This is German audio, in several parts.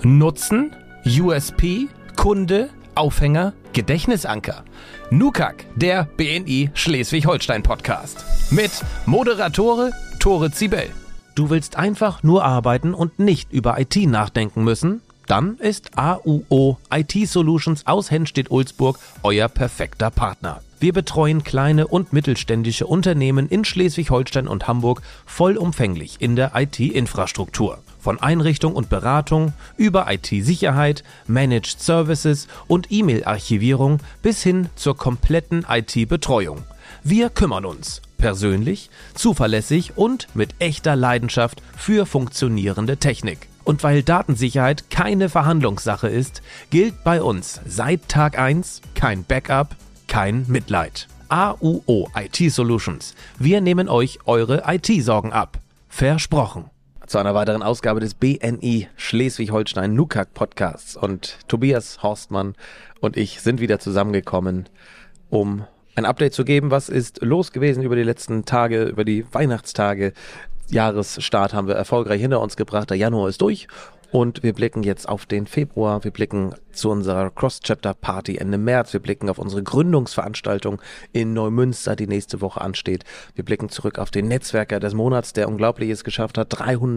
Nutzen, USP, Kunde, Aufhänger, Gedächtnisanker. NUKAG, der BNI Schleswig-Holstein Podcast. Mit Moderatore Tore Zibel. Du willst einfach nur arbeiten und nicht über IT nachdenken müssen? Dann ist AUO IT Solutions aus Hennstedt-Ulzburg euer perfekter Partner. Wir betreuen kleine und mittelständische Unternehmen in Schleswig-Holstein und Hamburg vollumfänglich in der IT-Infrastruktur. Von Einrichtung und Beratung über IT-Sicherheit, Managed Services und E-Mail-Archivierung bis hin zur kompletten IT-Betreuung. Wir kümmern uns persönlich, zuverlässig und mit echter Leidenschaft für funktionierende Technik. Und weil Datensicherheit keine Verhandlungssache ist, gilt bei uns seit Tag 1 kein Backup, kein Mitleid. AUO IT Solutions. Wir nehmen euch eure IT-Sorgen ab. Versprochen. Zu einer weiteren Ausgabe des BNI Schleswig-Holstein NUKAG Podcasts. Und Tobias Horstmann und ich sind wieder zusammengekommen, um ein Update zu geben. Was ist los gewesen über die letzten Tage, über die Weihnachtstage? Jahresstart haben wir erfolgreich hinter uns gebracht. Der Januar ist durch. Und wir blicken jetzt auf den Februar, wir blicken zu unserer Cross-Chapter-Party Ende März, wir blicken auf unsere Gründungsveranstaltung in Neumünster, die nächste Woche ansteht. Wir blicken zurück auf den Netzwerker des Monats, der Unglaubliches geschafft hat.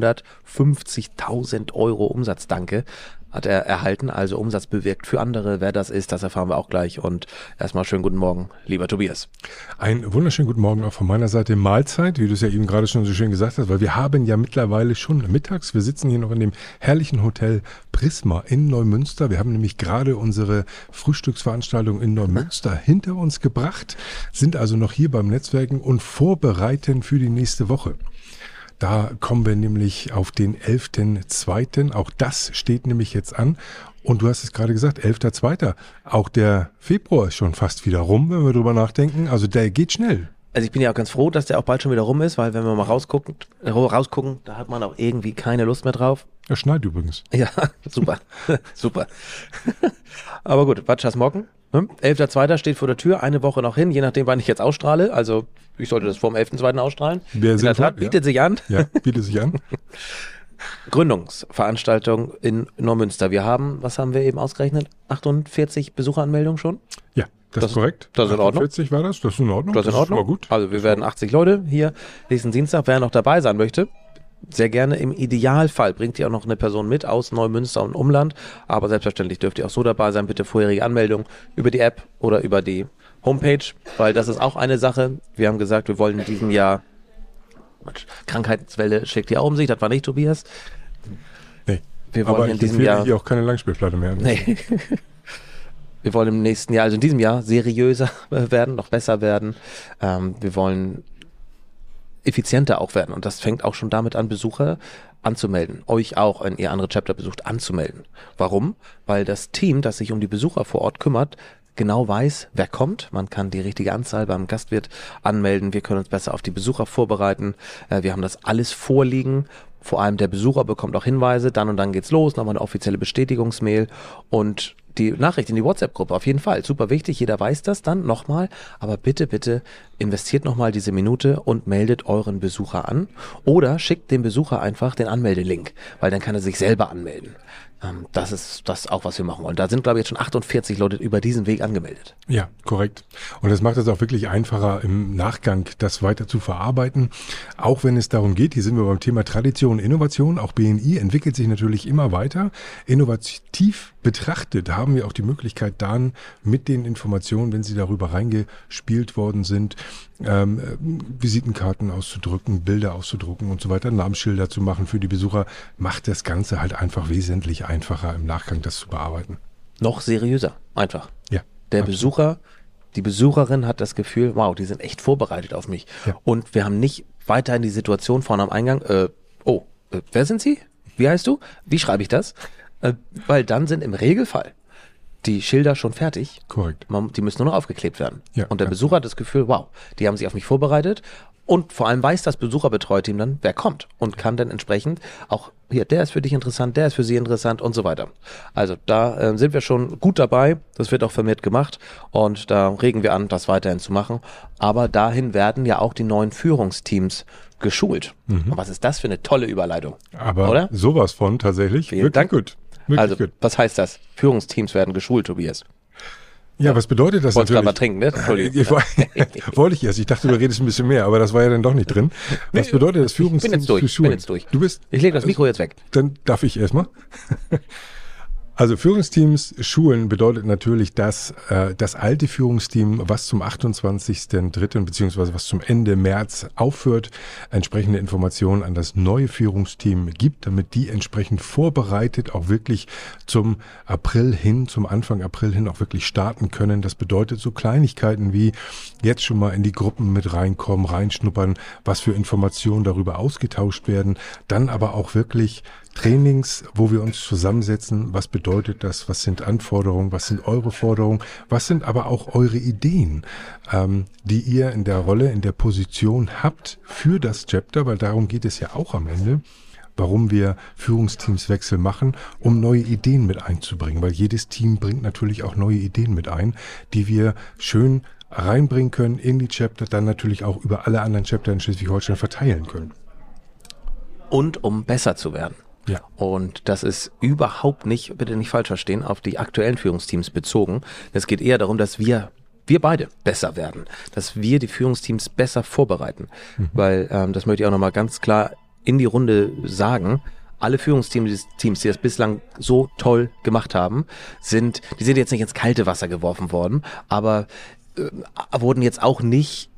350.000 Euro Umsatz, danke, hat er erhalten, also Umsatz bewirkt für andere. Wer das ist, das erfahren wir auch gleich. Und erstmal schönen guten Morgen, lieber Tobias. Einen wunderschönen guten Morgen auch von meiner Seite. Mahlzeit, wie du es ja eben gerade schon so schön gesagt hast, weil wir haben ja mittlerweile schon mittags, wir sitzen hier noch in dem herrlichen Hotel Prisma in Neumünster. Wir haben nämlich gerade unsere Frühstücksveranstaltung in Neumünster hinter uns gebracht, sind also noch hier beim Netzwerken und vorbereiten für die nächste Woche. Da kommen wir nämlich auf den 11.2. Auch das steht nämlich jetzt an. Und du hast es gerade gesagt, 11.2. Auch der Februar ist schon fast wieder rum, wenn wir drüber nachdenken. Also der geht schnell. Also ich bin ja auch ganz froh, dass der auch bald schon wieder rum ist, weil wenn wir mal rausgucken, da hat man auch irgendwie keine Lust mehr drauf. Er schneit übrigens. Ja, super, super. Aber gut, was morgen? 11.2. steht vor der Tür, eine Woche noch hin, je nachdem, wann ich jetzt ausstrahle. Also ich sollte das vor dem 11.2. ausstrahlen. In der Tat, bietet sich an. Ja, bietet sich an. Gründungsveranstaltung in Neumünster. Wir haben, was haben wir eben ausgerechnet? 48 Besucheranmeldungen schon? Ja, das ist korrekt. Das ist in Ordnung. 40 war das, das ist in Ordnung. Das ist in Ordnung. Schon mal gut. Also wir werden 80 Leute hier nächsten Dienstag. Wer noch dabei sein möchte, sehr gerne. Im Idealfall bringt ihr auch noch eine Person mit aus Neumünster und Umland. Aber selbstverständlich dürft ihr auch so dabei sein. Bitte vorherige Anmeldung über die App oder über die Homepage, weil das ist auch eine Sache. Wir haben gesagt, wir wollen in diesem Jahr, Krankheitswelle schlägt hier auch um sich, das war nicht Tobias. Nee, wir wollen aber in diesem Jahr hier auch keine Langspielplatte mehr. Nee. Wir wollen im nächsten Jahr, also in diesem Jahr, seriöser werden, noch besser werden. Wir wollen effizienter auch werden. Und das fängt auch schon damit an, Besucher anzumelden. Euch auch, wenn ihr andere Chapter besucht, anzumelden. Warum? Weil das Team, das sich um die Besucher vor Ort kümmert, genau weiß, wer kommt. Man kann die richtige Anzahl beim Gastwirt anmelden. Wir können uns besser auf die Besucher vorbereiten. Wir haben das alles vorliegen. Vor allem der Besucher bekommt auch Hinweise. Dann und dann geht's los. Nochmal eine offizielle Bestätigungsmail und die Nachricht in die WhatsApp-Gruppe. Auf jeden Fall. Super wichtig. Jeder weiß das dann nochmal. Aber bitte, bitte investiert nochmal diese Minute und meldet euren Besucher an. Oder schickt dem Besucher einfach den Anmeldelink, weil dann kann er sich selber anmelden. Das ist das auch, was wir machen wollen. Da sind, glaube ich, jetzt schon 48 Leute über diesen Weg angemeldet. Ja, korrekt. Und das macht es auch wirklich einfacher, im Nachgang das weiter zu verarbeiten. Auch wenn es darum geht, hier sind wir beim Thema Tradition und Innovation. Auch BNI entwickelt sich natürlich immer weiter. Innovativ betrachtet haben wir auch die Möglichkeit, dann mit den Informationen, wenn sie darüber reingespielt worden sind, Visitenkarten auszudrücken, Bilder auszudrucken und so weiter, Namensschilder zu machen für die Besucher, macht das Ganze halt einfach wesentlich einfacher im Nachgang das zu bearbeiten. Noch seriöser, einfach. Ja. Der absolut. Besucher, die Besucherin hat das Gefühl, wow, die sind echt vorbereitet auf mich. Ja. Und wir haben nicht weiterhin die Situation vorne am Eingang, wer sind Sie? Wie heißt du? Wie schreibe ich das? Weil dann sind im Regelfall die Schilder schon fertig. Korrekt. Die müssen nur noch aufgeklebt werden. Ja, und der ja. Besucher hat das Gefühl, wow, die haben sich auf mich vorbereitet. Und vor allem weiß das Besucherbetreuteam dann, wer kommt und kann dann entsprechend auch, hier, der ist für dich interessant, der ist für sie interessant und so weiter. Also da sind wir schon gut dabei, das wird auch vermehrt gemacht und da regen wir an, das weiterhin zu machen. Aber dahin werden ja auch die neuen Führungsteams geschult. Und was ist das für eine tolle Überleitung? Aber oder? sowas von tatsächlich. Vielen Wirklich Dank. gut. Also, was heißt das? Führungsteams werden geschult, Tobias. Ja, was bedeutet das natürlich? Wolltest du gerade mal trinken, ne? Entschuldigung. Wollte ich erst. Ich dachte, du redest ein bisschen mehr, aber das war ja dann doch nicht drin. Was bedeutet das Führungsteams für Schulen? Ich bin jetzt durch. Ich lege das Mikro jetzt weg. Dann darf ich erstmal. Also Führungsteams schulen bedeutet natürlich, dass das alte Führungsteam, was zum 28.03. beziehungsweise was zum Ende März aufhört, entsprechende Informationen an das neue Führungsteam gibt, damit die entsprechend vorbereitet auch wirklich zum Anfang April hin auch wirklich starten können. Das bedeutet so Kleinigkeiten wie jetzt schon mal in die Gruppen mit reinkommen, reinschnuppern, was für Informationen darüber ausgetauscht werden, dann aber auch wirklich Trainings, wo wir uns zusammensetzen, was bedeutet das, was sind Anforderungen, was sind eure Forderungen, was sind aber auch eure Ideen, die ihr in der Rolle, in der Position habt für das Chapter, weil darum geht es ja auch am Ende, warum wir Führungsteamswechsel machen, um neue Ideen mit einzubringen, weil jedes Team bringt natürlich auch neue Ideen mit ein, die wir schön reinbringen können in die Chapter, dann natürlich auch über alle anderen Chapter in Schleswig-Holstein verteilen können. Und um besser zu werden. Ja. Und das ist überhaupt nicht, bitte nicht falsch verstehen, auf die aktuellen Führungsteams bezogen. Es geht eher darum, dass wir beide besser werden, dass wir die Führungsteams besser vorbereiten. Weil, das möchte ich auch nochmal ganz klar in die Runde sagen, alle Führungsteams, die das bislang so toll gemacht haben, die sind jetzt nicht ins kalte Wasser geworfen worden, aber wurden jetzt auch nicht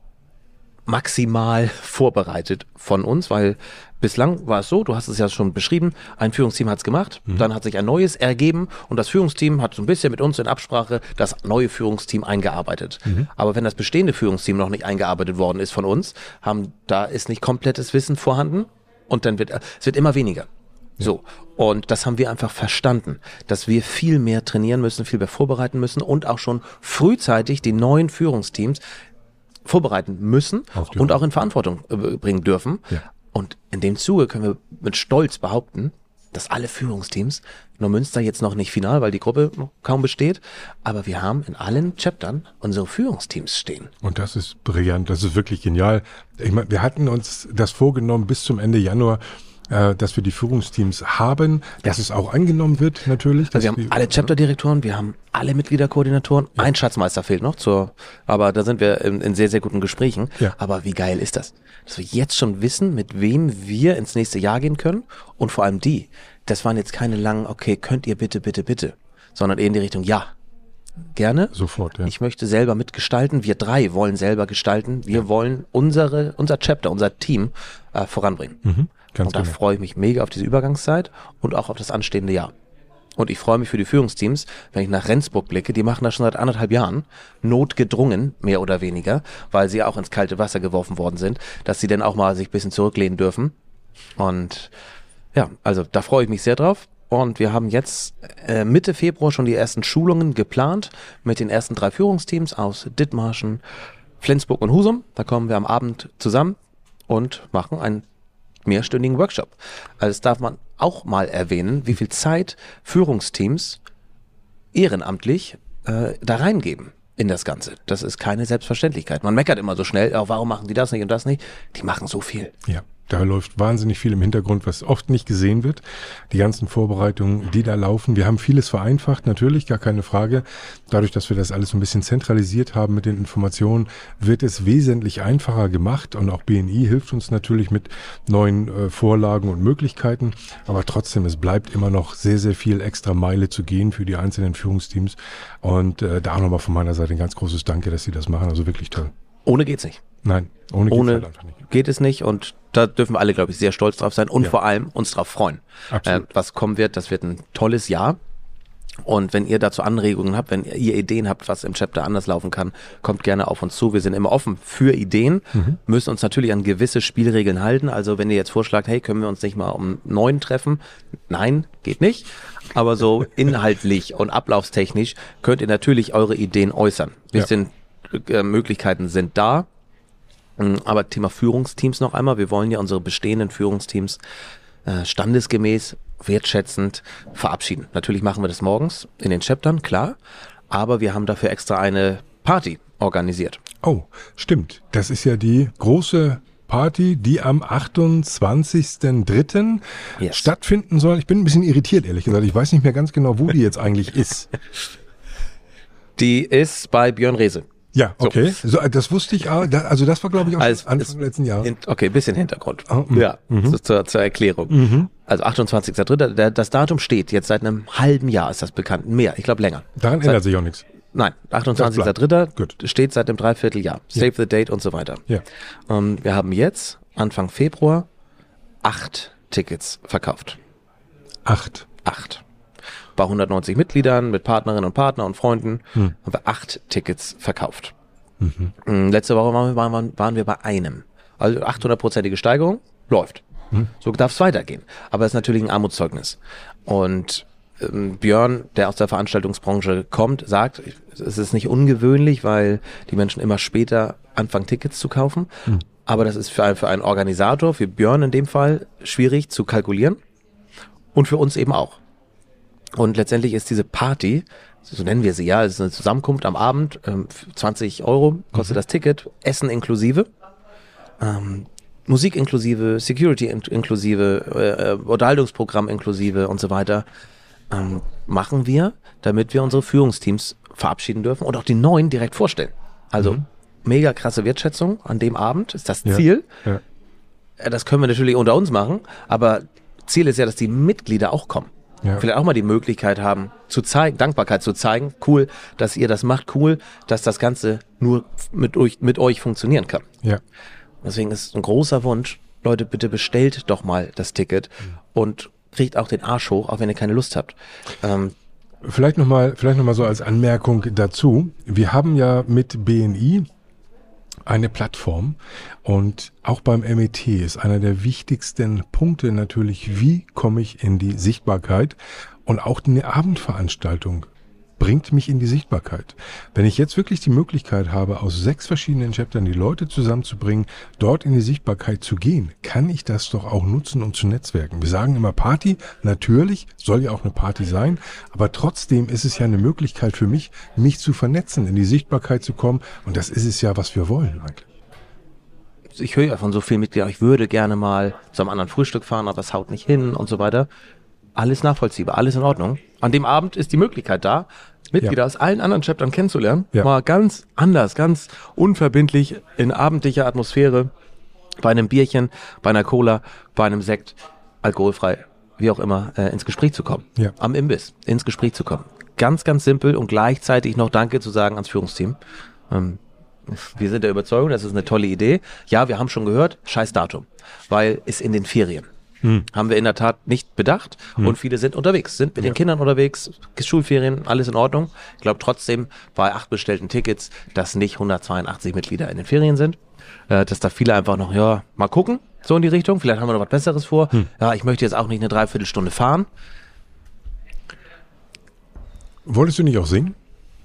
maximal vorbereitet von uns, weil bislang war es so, du hast es ja schon beschrieben, ein Führungsteam hat es gemacht, dann hat sich ein neues ergeben und das Führungsteam hat so ein bisschen mit uns in Absprache das neue Führungsteam eingearbeitet. Aber wenn das bestehende Führungsteam noch nicht eingearbeitet worden ist von uns, da ist nicht komplettes Wissen vorhanden und dann es wird immer weniger. So, und das haben wir einfach verstanden, dass wir viel mehr trainieren müssen, viel mehr vorbereiten müssen und auch schon frühzeitig die neuen Führungsteams vorbereiten müssen und auch in Verantwortung bringen dürfen. Ja. Und in dem Zuge können wir mit Stolz behaupten, dass alle Führungsteams, Neumünster jetzt noch nicht final, weil die Gruppe noch kaum besteht, aber wir haben in allen Chaptern unsere Führungsteams stehen. Und das ist brillant, das ist wirklich genial. Ich meine, wir hatten uns das vorgenommen bis zum Ende Januar, dass wir die Führungsteams haben, dass es auch angenommen wird natürlich. Also wir haben alle Chapterdirektoren, wir haben alle Mitgliederkoordinatoren, ein Schatzmeister fehlt noch, aber da sind wir in sehr, sehr guten Gesprächen. Ja. Aber wie geil ist das? Dass wir jetzt schon wissen, mit wem wir ins nächste Jahr gehen können und vor allem das waren jetzt keine langen, okay, könnt ihr bitte, sondern eher in die Richtung, ja, gerne. Sofort, ja. Ich möchte selber mitgestalten, wir 3 wollen selber gestalten, wir wollen unser Chapter, unser Team voranbringen. Und da freue ich mich mega auf diese Übergangszeit und auch auf das anstehende Jahr. Und ich freue mich für die Führungsteams, wenn ich nach Rendsburg blicke, die machen das schon seit 1,5 Jahren, notgedrungen, mehr oder weniger, weil sie auch ins kalte Wasser geworfen worden sind, dass sie dann auch mal sich ein bisschen zurücklehnen dürfen. Und ja, also da freue ich mich sehr drauf. Und wir haben jetzt Mitte Februar schon die ersten Schulungen geplant mit den ersten 3 Führungsteams aus Dithmarschen, Flensburg und Husum. Da kommen wir am Abend zusammen und machen einen mehrstündigen Workshop. Also das darf man auch mal erwähnen, wie viel Zeit Führungsteams ehrenamtlich da reingeben in das Ganze. Das ist keine Selbstverständlichkeit. Man meckert immer so schnell, warum machen die das nicht und das nicht? Die machen so viel. Ja. Da läuft wahnsinnig viel im Hintergrund, was oft nicht gesehen wird. Die ganzen Vorbereitungen, die da laufen. Wir haben vieles vereinfacht, natürlich, gar keine Frage. Dadurch, dass wir das alles ein bisschen zentralisiert haben mit den Informationen, wird es wesentlich einfacher gemacht. Und auch BNI hilft uns natürlich mit neuen Vorlagen und Möglichkeiten. Aber trotzdem, es bleibt immer noch sehr, sehr viel extra Meile zu gehen für die einzelnen Führungsteams. Und da auch nochmal von meiner Seite ein ganz großes Danke, dass Sie das machen. Also wirklich toll. Ohne geht's nicht. Nein, ohne geht's halt einfach nicht. Geht es nicht und da dürfen wir alle, glaube ich, sehr stolz drauf sein und vor allem uns drauf freuen. Absolut. Was kommen wird, das wird ein tolles Jahr. Und wenn ihr dazu Anregungen habt, wenn ihr Ideen habt, was im Chapter anders laufen kann, kommt gerne auf uns zu. Wir sind immer offen für Ideen, müssen uns natürlich an gewisse Spielregeln halten. Also wenn ihr jetzt vorschlagt, hey, können wir uns nicht mal um 9 treffen? Nein, geht nicht. Aber so inhaltlich und ablaufstechnisch könnt ihr natürlich eure Ideen äußern. Möglichkeiten sind da. Aber Thema Führungsteams noch einmal. Wir wollen ja unsere bestehenden Führungsteams standesgemäß, wertschätzend verabschieden. Natürlich machen wir das morgens in den Chaptern, klar. Aber wir haben dafür extra eine Party organisiert. Oh, stimmt. Das ist ja die große Party, die am 28.03. Yes. stattfinden soll. Ich bin ein bisschen irritiert, ehrlich gesagt. Ich weiß nicht mehr ganz genau, wo die jetzt eigentlich ist. Die ist bei Björn Rehse. Ja, okay. So, das wusste ich auch. Also das war, glaube ich, auch Also Anfang letzten Jahres. Okay, ein bisschen Hintergrund. Oh, ja, zur Erklärung. Also 28.03. Das Datum steht jetzt seit einem halben Jahr, ist das bekannt. Mehr, ich glaube länger. Daran ändert sich auch nichts. Nein, 28.03. steht seit einem Dreivierteljahr. Save the date und so weiter. Ja. Wir haben jetzt, Anfang Februar, 8 Tickets verkauft. 8. 8. Bei 190 Mitgliedern, mit Partnerinnen und Partnern und Freunden, haben wir 8 Tickets verkauft. Letzte Woche waren wir bei einem. Also 800%ige Steigerung, läuft. So darf es weitergehen. Aber es ist natürlich ein Armutszeugnis. Und Björn, der aus der Veranstaltungsbranche kommt, sagt, es ist nicht ungewöhnlich, weil die Menschen immer später anfangen, Tickets zu kaufen. Aber das ist für einen Organisator, für Björn in dem Fall, schwierig zu kalkulieren. Und für uns eben auch. Und letztendlich ist diese Party, so nennen wir sie ja, es ist eine Zusammenkunft am Abend, 20 € kostet das Ticket, Essen inklusive, Musik inklusive, Security inklusive, Unterhaltungsprogramm inklusive und so weiter, machen wir, damit wir unsere Führungsteams verabschieden dürfen und auch die neuen direkt vorstellen. Also mega krasse Wertschätzung an dem Abend ist das Ziel. Ja. Das können wir natürlich unter uns machen, aber Ziel ist ja, dass die Mitglieder auch kommen. Ja. Vielleicht auch mal die Möglichkeit haben, zu zeigen, Dankbarkeit zu zeigen. Cool, dass ihr das macht. Cool, dass das Ganze nur mit euch funktionieren kann. Ja. Deswegen ist ein großer Wunsch, Leute, bitte bestellt doch mal das Ticket und kriegt auch den Arsch hoch, auch wenn ihr keine Lust habt. Vielleicht noch mal so als Anmerkung dazu. Wir haben ja mit BNI eine Plattform und auch beim MET ist einer der wichtigsten Punkte natürlich, wie komme ich in die Sichtbarkeit, und auch eine Abendveranstaltung bringt mich in die Sichtbarkeit. Wenn ich jetzt wirklich die Möglichkeit habe, aus 6 verschiedenen Chaptern die Leute zusammenzubringen, dort in die Sichtbarkeit zu gehen, kann ich das doch auch nutzen, um zu netzwerken. Wir sagen immer Party, natürlich, soll ja auch eine Party sein, aber trotzdem ist es ja eine Möglichkeit für mich, mich zu vernetzen, in die Sichtbarkeit zu kommen, und das ist es ja, was wir wollen eigentlich. Ich höre ja von so vielen Mitgliedern, ich würde gerne mal zu einem anderen Frühstück fahren, aber es haut nicht hin und so weiter. Alles nachvollziehbar, alles in Ordnung. An dem Abend ist die Möglichkeit da, Mitglieder aus allen anderen Chaptern kennenzulernen. Mal ganz anders, ganz unverbindlich, in abendlicher Atmosphäre, bei einem Bierchen, bei einer Cola, bei einem Sekt, alkoholfrei, wie auch immer, ins Gespräch zu kommen. Ja. Am Imbiss, ins Gespräch zu kommen. Ganz, ganz simpel und gleichzeitig noch Danke zu sagen ans Führungsteam. Wir sind der Überzeugung, das ist eine tolle Idee. Ja, wir haben schon gehört, scheiß Datum, weil es in den Ferien. Haben wir in der Tat nicht bedacht und viele sind unterwegs, sind mit den Kindern unterwegs, Schulferien, alles in Ordnung. Ich glaube trotzdem bei 8 bestellten Tickets, dass nicht 182 Mitglieder in den Ferien sind, dass da viele einfach noch, mal gucken, so in die Richtung, vielleicht haben wir noch was Besseres vor. Ja, ich möchte jetzt auch nicht eine Dreiviertelstunde fahren. Wolltest du nicht auch singen?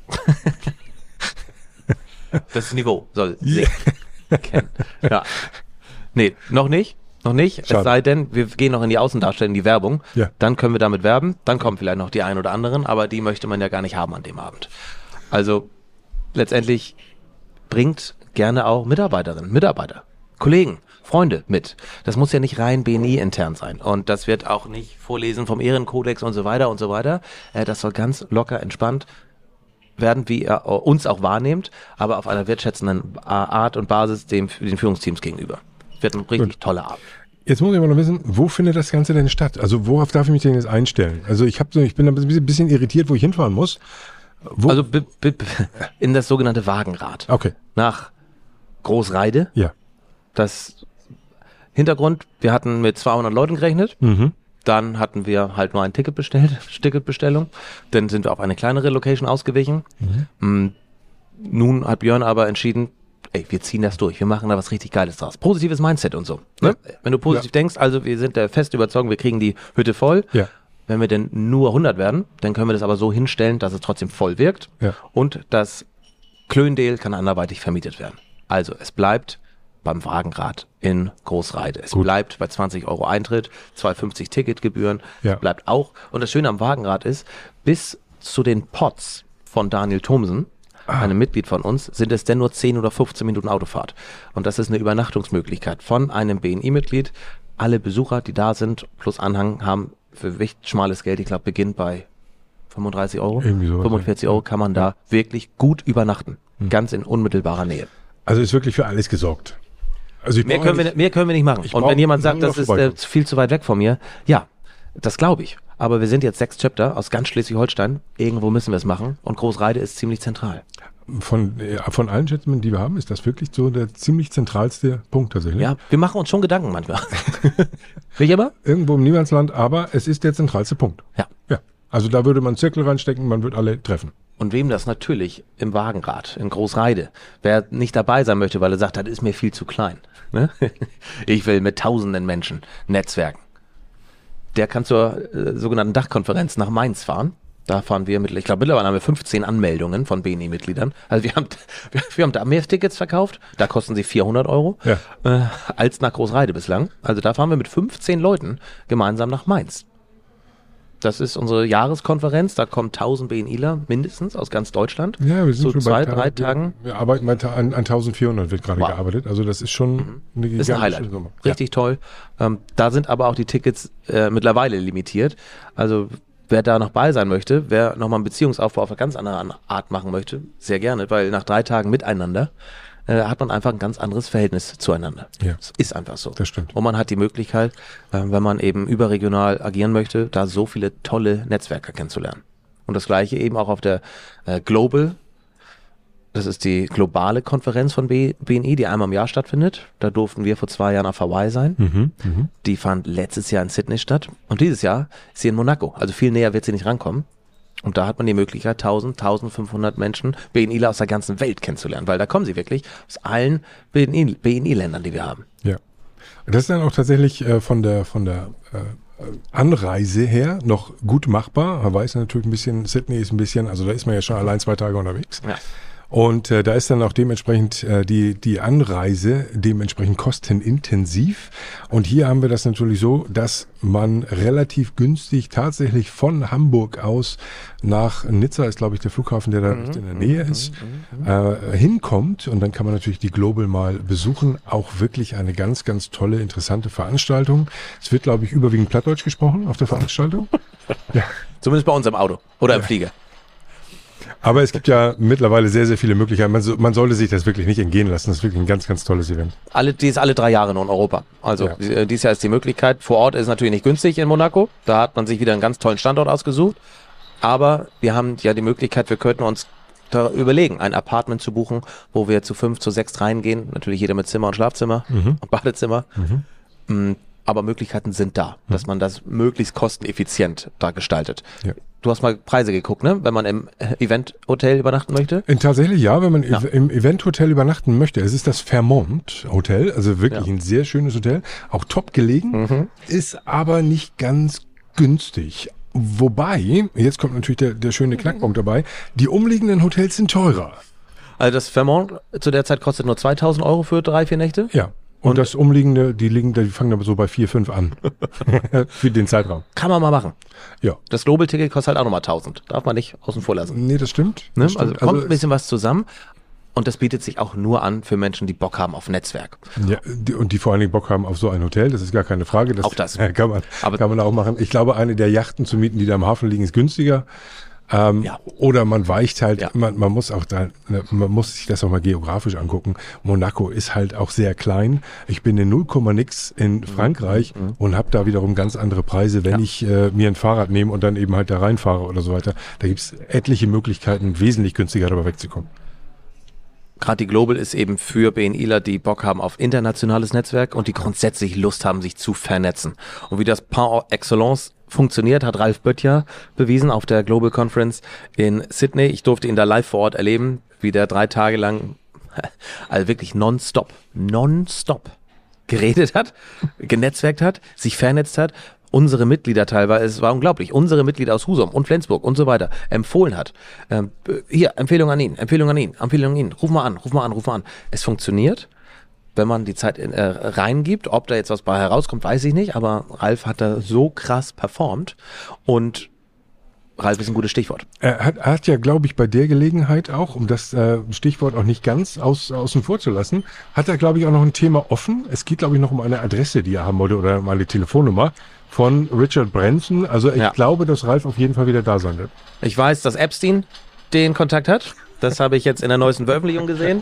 Das Niveau soll singen. Ja. Nee, noch nicht. Noch nicht, Schade. Es sei denn, wir gehen noch in die Außendarstellung, in die Werbung, dann können wir damit werben, dann kommen vielleicht noch die ein oder anderen, aber die möchte man ja gar nicht haben an dem Abend. Also letztendlich bringt gerne auch Mitarbeiterinnen, Mitarbeiter, Kollegen, Freunde mit. Das muss ja nicht rein BNI-intern sein und das wird auch nicht Vorlesen vom Ehrenkodex und so weiter und so weiter. Das soll ganz locker, entspannt werden, wie ihr uns auch wahrnehmt, aber auf einer wertschätzenden Art und Basis den Führungsteams gegenüber. Wird ein richtig toller Abend. Jetzt muss ich aber noch wissen, wo findet das Ganze denn statt? Also worauf darf ich mich denn jetzt einstellen? Also ich bin ein bisschen irritiert, wo ich hinfahren muss. Also in das sogenannte Wagenrad. Okay. Nach Großreide. Ja. Das Hintergrund, wir hatten mit 200 Leuten gerechnet. Dann hatten wir halt nur ein Ticketbestellung. Dann sind wir auf eine kleinere Location ausgewichen. Nun hat Björn aber entschieden, wir ziehen das durch, wir machen da was richtig Geiles draus. Positives Mindset und so. Ne? Wenn du positiv denkst, also wir sind der fest überzeugt, wir kriegen die Hütte voll. Ja. Wenn wir denn nur 100 werden, dann können wir das aber so hinstellen, dass es trotzdem voll wirkt. Ja. Und das Klöndel kann anderweitig vermietet werden. Also es bleibt beim Wagenrad in Großreide. Es bleibt bei 20 € Eintritt, 2,50 Ticketgebühren. Ja. Es bleibt auch. Und das Schöne am Wagenrad ist, bis zu den Pots von Daniel Thomsen einem Mitglied von uns, sind es denn nur 10 oder 15 Minuten Autofahrt. Und das ist eine Übernachtungsmöglichkeit von einem BNI-Mitglied. Alle Besucher, die da sind, plus Anhang, haben für echt schmales Geld, ich glaube, beginnt bei 35 Euro, Irgendwie so, 45 Euro kann man da wirklich gut übernachten. Ganz in unmittelbarer Nähe. Also ist wirklich für alles gesorgt. Also Mehr können wir nicht machen. Und wenn jemand sagt, das ist viel zu weit weg von mir, ja, das glaube ich. Aber wir sind jetzt 6 Chapter aus ganz Schleswig-Holstein. Irgendwo müssen wir es machen. Und Großreide ist ziemlich zentral. Von allen Chaptern, die wir haben, ist das wirklich so der ziemlich zentralste Punkt tatsächlich? Ja, wir machen uns schon Gedanken manchmal. Nicht immer? Irgendwo im Niemandsland, aber es ist der zentralste Punkt. Ja. Ja. Also da würde man einen Zirkel reinstecken, man wird alle treffen. Und wem das natürlich im Wagenrad, in Großreide, wer nicht dabei sein möchte, weil er sagt, das ist mir viel zu klein. Ne? Ich will mit tausenden Menschen netzwerken. Der kann zur sogenannten Dachkonferenz nach Mainz fahren. Da fahren wir ich glaube mittlerweile haben wir 15 Anmeldungen von BNI-Mitgliedern. Also wir haben da mehr Tickets verkauft, da kosten sie 400 Euro, als nach Großreide bislang. Also da fahren wir mit 15 Leuten gemeinsam nach Mainz. Das ist unsere Jahreskonferenz, da kommen 1000 BNIler mindestens aus ganz Deutschland. Ja, wir sind so schon 2-3 Tagen. Wir arbeiten an 1400 wird gerade gearbeitet, also das ist schon eine Ist ein Highlight. Summe. Richtig toll. Da sind aber auch die Tickets mittlerweile limitiert. Also wer da noch bei sein möchte, wer nochmal einen Beziehungsaufbau auf eine ganz andere Art machen möchte, sehr gerne, weil nach 3 Tagen miteinander hat man einfach ein ganz anderes Verhältnis zueinander. Ja. Das ist einfach so. Das stimmt. Und man hat die Möglichkeit, wenn man eben überregional agieren möchte, da so viele tolle Netzwerker kennenzulernen. Und das Gleiche eben auch auf der Global. Das ist die globale Konferenz von BNI, die einmal im Jahr stattfindet. Da durften wir vor 2 Jahren auf Hawaii sein. Die fand letztes Jahr in Sydney statt. Und dieses Jahr ist sie in Monaco. Also viel näher wird sie nicht rankommen. Und da hat man die Möglichkeit, 1500 Menschen, BNIler aus der ganzen Welt kennenzulernen. Weil da kommen sie wirklich aus allen BNI-Ländern, die wir haben. Ja. Und das ist dann auch tatsächlich von der Anreise her noch gut machbar. Hawaii ist natürlich ein bisschen, Sydney ist ein bisschen, also da ist man ja schon allein 2 Tage unterwegs. Ja. Und da ist dann auch dementsprechend die Anreise dementsprechend kostenintensiv. Und hier haben wir das natürlich so, dass man relativ günstig tatsächlich von Hamburg aus nach Nizza, ist glaube ich der Flughafen, der da in der Nähe ist, hinkommt. Und dann kann man natürlich die Global mal besuchen. Auch wirklich eine ganz, ganz tolle, interessante Veranstaltung. Es wird, glaube ich, überwiegend Plattdeutsch gesprochen auf der Veranstaltung. Ja. Zumindest bei uns im Auto oder im Flieger. Aber es gibt ja mittlerweile sehr, sehr viele Möglichkeiten. Man sollte sich das wirklich nicht entgehen lassen. Das ist wirklich ein ganz, ganz tolles Event. Die ist alle 3 Jahre nur in Europa. Also dieses Jahr ist die Möglichkeit. Vor Ort ist es natürlich nicht günstig in Monaco. Da hat man sich wieder einen ganz tollen Standort ausgesucht. Aber wir haben ja die Möglichkeit, wir könnten uns da überlegen, ein Apartment zu buchen, wo wir zu 5, zu 6 reingehen. Natürlich jeder mit Zimmer und Schlafzimmer und Badezimmer. Aber Möglichkeiten sind da, dass man das möglichst kosteneffizient da gestaltet. Ja. Du hast mal Preise geguckt, ne? Wenn man im Eventhotel übernachten möchte? Tatsächlich ja, wenn man im Eventhotel übernachten möchte. Es ist das Fairmont Hotel, also wirklich ein sehr schönes Hotel, auch top gelegen, ist aber nicht ganz günstig. Wobei, jetzt kommt natürlich der schöne Knackpunkt dabei, die umliegenden Hotels sind teurer. Also das Fairmont zu der Zeit kostet nur 2.000 Euro für 3-4 Nächte? Ja. Und das Umliegende, die fangen aber so bei 4, 5 an. Für den Zeitraum. Kann man mal machen. Ja. Das Global-Ticket kostet halt auch nochmal 1.000. Darf man nicht außen vor lassen. Nee, das stimmt. Ne? Das stimmt. Also kommt ein bisschen was zusammen. Und das bietet sich auch nur an für Menschen, die Bock haben auf Netzwerk. Ja, und die vor allen Dingen Bock haben auf so ein Hotel. Das ist gar keine Frage. Auch das. Kann man auch machen. Ich glaube, eine der Yachten zu mieten, die da im Hafen liegen, ist günstiger. Oder man weicht halt, man muss sich das auch mal geografisch angucken. Monaco ist halt auch sehr klein. Ich bin in 0, nix in Frankreich und habe da wiederum ganz andere Preise, wenn ich mir ein Fahrrad nehme und dann eben halt da reinfahre oder so weiter. Da gibt's etliche Möglichkeiten, wesentlich günstiger dabei wegzukommen. Gerade die Global ist eben für BNIler, die Bock haben auf internationales Netzwerk und die grundsätzlich Lust haben, sich zu vernetzen. Und wie das par excellence funktioniert, hat Ralf Böttcher bewiesen auf der Global Conference in Sydney. Ich durfte ihn da live vor Ort erleben, wie der 3 Tage lang, also wirklich nonstop geredet hat, genetzwerkt hat, sich vernetzt hat. Unsere Mitglieder teilweise, es war unglaublich, unsere Mitglieder aus Husum und Flensburg und so weiter empfohlen hat. Hier, Empfehlung an ihn. Ruf mal an. Es funktioniert, wenn man die Zeit reingibt. Ob da jetzt was bei herauskommt, weiß ich nicht, aber Ralf hat da so krass performt und Ralf ist ein gutes Stichwort. Er hat ja, glaube ich, bei der Gelegenheit auch, um das Stichwort auch nicht ganz außen vor zu lassen, hat er, glaube ich, auch noch ein Thema offen. Es geht, glaube ich, noch um eine Adresse, die er haben wollte oder um eine Telefonnummer von Richard Branson. Also ich glaube, dass Ralf auf jeden Fall wieder da sein wird. Ich weiß, dass Epstein den Kontakt hat. Das habe ich jetzt in der neuesten Veröffentlichung gesehen.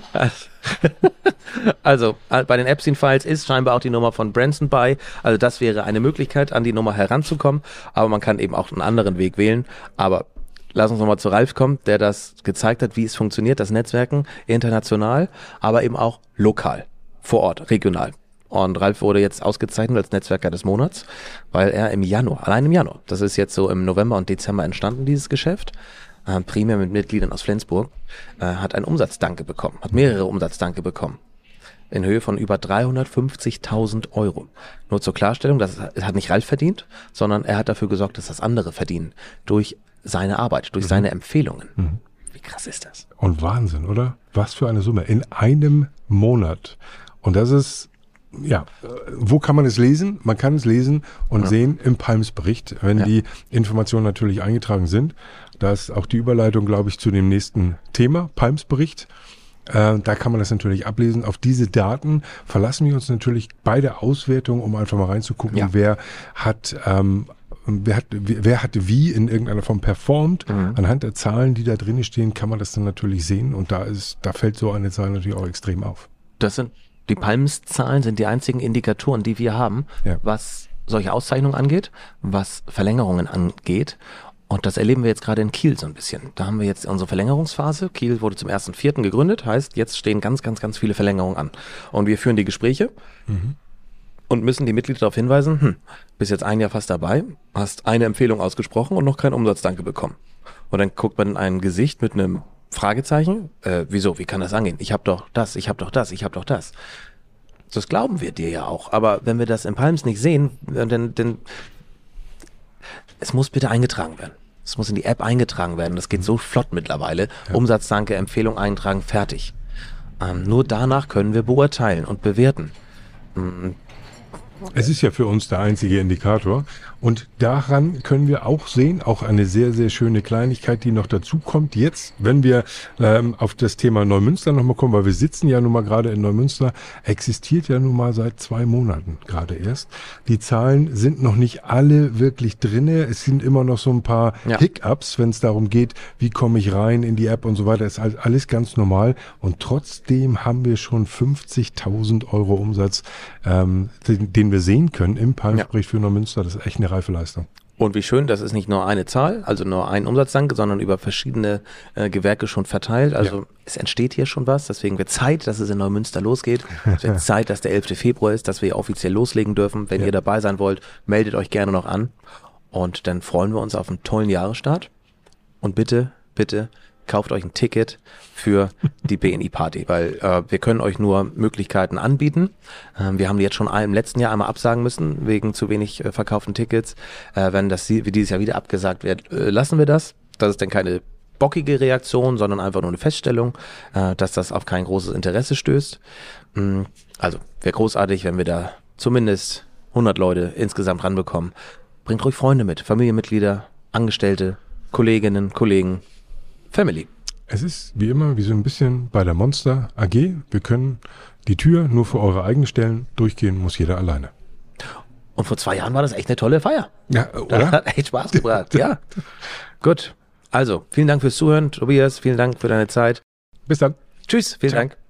Also, bei den Epstein-Files ist scheinbar auch die Nummer von Branson bei. Also das wäre eine Möglichkeit, an die Nummer heranzukommen. Aber man kann eben auch einen anderen Weg wählen. Aber lass uns nochmal zu Ralf kommen, der das gezeigt hat, wie es funktioniert, das Netzwerken international, aber eben auch lokal, vor Ort, regional. Und Ralf wurde jetzt ausgezeichnet als Netzwerker des Monats, weil er allein im Januar, das ist jetzt so im November und Dezember entstanden, dieses Geschäft, primär mit Mitgliedern aus Flensburg, hat einen Umsatzdanke bekommen, hat mehrere Umsatzdanke bekommen. In Höhe von über 350.000 Euro. Nur zur Klarstellung, das hat nicht Ralf verdient, sondern er hat dafür gesorgt, dass das andere verdienen. Durch seine Arbeit, durch seine Empfehlungen. Wie krass ist das? Und Wahnsinn, oder? Was für eine Summe. In einem Monat. Und das ist, wo kann man es lesen? Man kann es lesen und sehen im Palms-Bericht, wenn die Informationen natürlich eingetragen sind. Da ist auch die Überleitung, glaube ich, zu dem nächsten Thema, Palms-Bericht. Da kann man das natürlich ablesen. Auf diese Daten verlassen wir uns natürlich bei der Auswertung, um einfach mal reinzugucken, wer hat wie in irgendeiner Form performt. Anhand der Zahlen, die da drin stehen, kann man das dann natürlich sehen. Und da fällt so eine Zahl natürlich auch extrem auf. Die Palms-Zahlen sind die einzigen Indikatoren, die wir haben, was solche Auszeichnungen angeht, was Verlängerungen angeht. Und das erleben wir jetzt gerade in Kiel so ein bisschen. Da haben wir jetzt unsere Verlängerungsphase. Kiel wurde zum 1.4. gegründet, heißt, jetzt stehen ganz, ganz, ganz viele Verlängerungen an. Und wir führen die Gespräche und müssen die Mitglieder darauf hinweisen, bist jetzt ein Jahr fast dabei, hast eine Empfehlung ausgesprochen und noch keinen Umsatzdanke bekommen. Und dann guckt man in ein Gesicht mit einem Fragezeichen, wieso, wie kann das angehen? Ich habe doch das, ich habe doch das, ich habe doch das. Das glauben wir dir ja auch. Aber wenn wir das in Palms nicht sehen, dann es muss bitte eingetragen werden. Es muss in die App eingetragen werden. Das geht so flott mittlerweile. Umsatzdanke, Empfehlung eintragen, fertig. Nur danach können wir beurteilen und bewerten. Es ist ja für uns der einzige Indikator. Und daran können wir auch sehen, auch eine sehr, sehr schöne Kleinigkeit, die noch dazu kommt. Jetzt, wenn wir auf das Thema Neumünster nochmal kommen, weil wir sitzen ja nun mal gerade in Neumünster, existiert ja nun mal seit 2 Monaten gerade erst. Die Zahlen sind noch nicht alle wirklich drinne. Es sind immer noch so ein paar Hiccups, wenn es darum geht, wie komme ich rein in die App und so weiter. Ist alles ganz normal. Und trotzdem haben wir schon 50.000 Euro Umsatz, den wir sehen können im Palmsbericht für Neumünster. Das ist echt eine reife Leistung. Und wie schön, das ist nicht nur eine Zahl, also nur ein Umsatzdanke, sondern über verschiedene Gewerke schon verteilt. Also es entsteht hier schon was, deswegen wird Zeit, dass es in Neumünster losgeht. Es wird Zeit, dass der 11. Februar ist, dass wir offiziell loslegen dürfen. Wenn ihr dabei sein wollt, meldet euch gerne noch an. Und dann freuen wir uns auf einen tollen Jahresstart. Und bitte, bitte kauft euch ein Ticket für die BNI-Party, weil wir können euch nur Möglichkeiten anbieten. Wir haben die jetzt schon im letzten Jahr einmal absagen müssen, wegen zu wenig verkauften Tickets. Wenn das wie dieses Jahr wieder abgesagt wird, lassen wir das. Das ist dann keine bockige Reaktion, sondern einfach nur eine Feststellung, dass das auf kein großes Interesse stößt. Also wäre großartig, wenn wir da zumindest 100 Leute insgesamt ranbekommen. Bringt ruhig Freunde mit, Familienmitglieder, Angestellte, Kolleginnen, Kollegen, Family. Es ist wie immer wie so ein bisschen bei der Monster AG. Wir können die Tür nur für eure eigenen Stellen, durchgehen muss jeder alleine. Und vor 2 Jahren war das echt eine tolle Feier. Ja, oder? Das hat echt Spaß gebracht. Ja, gut. Also, vielen Dank fürs Zuhören, Tobias. Vielen Dank für deine Zeit. Bis dann. Tschüss, vielen Dank.